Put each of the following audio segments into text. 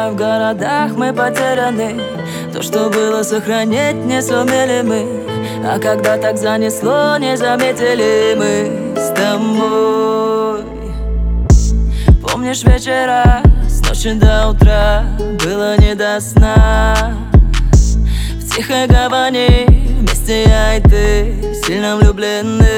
Утопаем в городах, мы потеряны. То, что было, сохранить не сумели мы. А когда так занесло, не заметили мы с тобой. Помнишь вечера, с ночи до утра было не до сна. В тихой гавани вместе я и ты, сильно влюблены.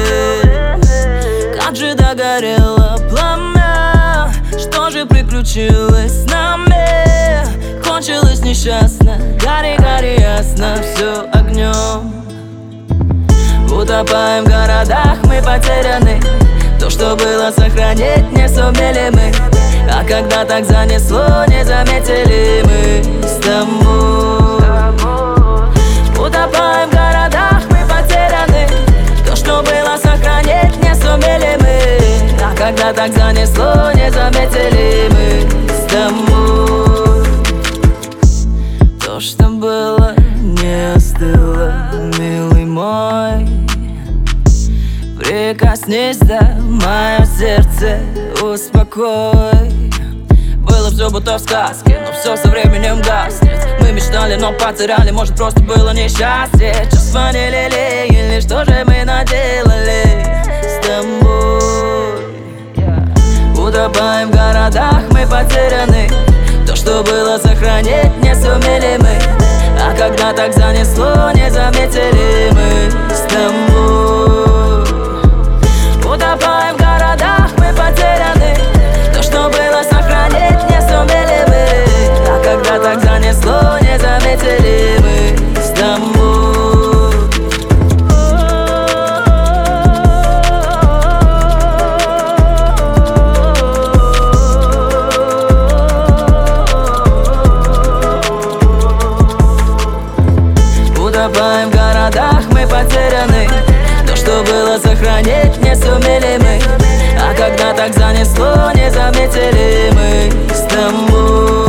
Как же догорело пламя, что же приключилось с нами? Кончилось несчастно, гори, гори ясно, все огнем. Утопаем в городах, мы потеряны. То, что было, сохранить не сумели мы. А когда так занесло, не заметили мы с тобой. Утопаем в городах, мы потеряны. То, что было, сохранить не сумели мы. А когда так занесло, не заметили мы с тобой. То, что было, не остыло, милый мой. Прикоснись, да, мое сердце успокой. Было все будто в сказке, но все со временем гаснет. Мы мечтали, но потеряли, может просто было несчастье. Чувства не лелеяли, что же мы наделали с тобой? Утопаем в городах, мы потеряны. То, что было, сохранить не сумели мы. А когда так занесло, не заметили мы с тобой. Утопаем в городах, мы потеряны. То, что было, сохранить не сумели мы. А когда так занесло, не заметили мы с тобой. Утопаем в городах, мы потеряны. То, что было, сохранить не сумели мы. А когда так занесло, не заметили мы с тобой.